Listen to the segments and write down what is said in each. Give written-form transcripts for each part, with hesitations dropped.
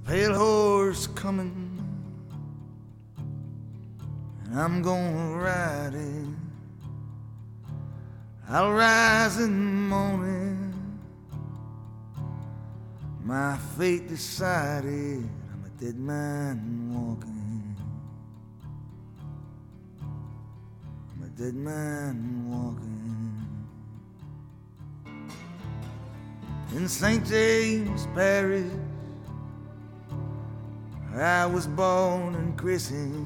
pale horse coming, and I'm gonna ride it. I'll rise in the morning, my fate decided. I'm a dead man walking. I'm a dead man walking. In St. James Parish, I was born and christened.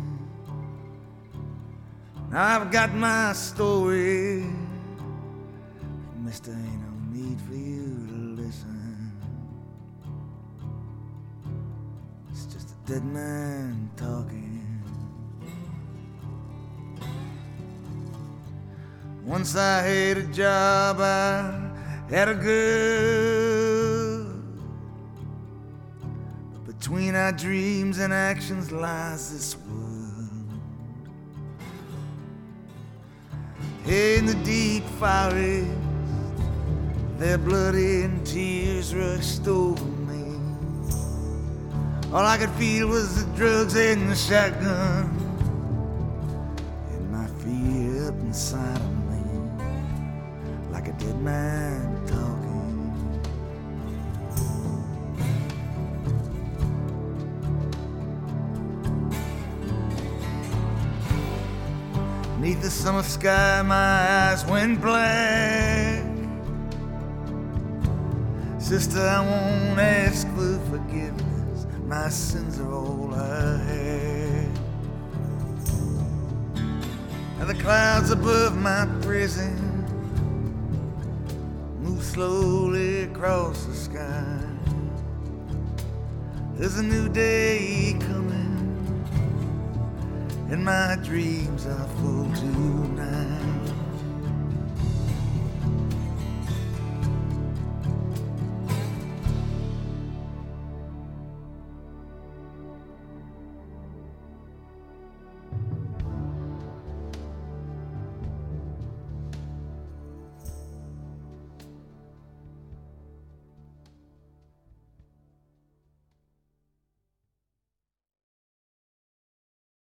Now I've got my story, mister, ain't no need for you to listen. It's just a dead man talking. Once I had a job, I had a girl, but between our dreams and actions lies this world. In the deep forest, their blood and tears rushed over me. All I could feel was the drugs and the shotgun, and my fear up inside of me, like a dead man talking. Neath the summer sky, my eyes went black. Sister, I won't ask for forgiveness, my sins are all I had. And the clouds above my prison move slowly across the sky. There's a new day coming, and my dreams are full tonight.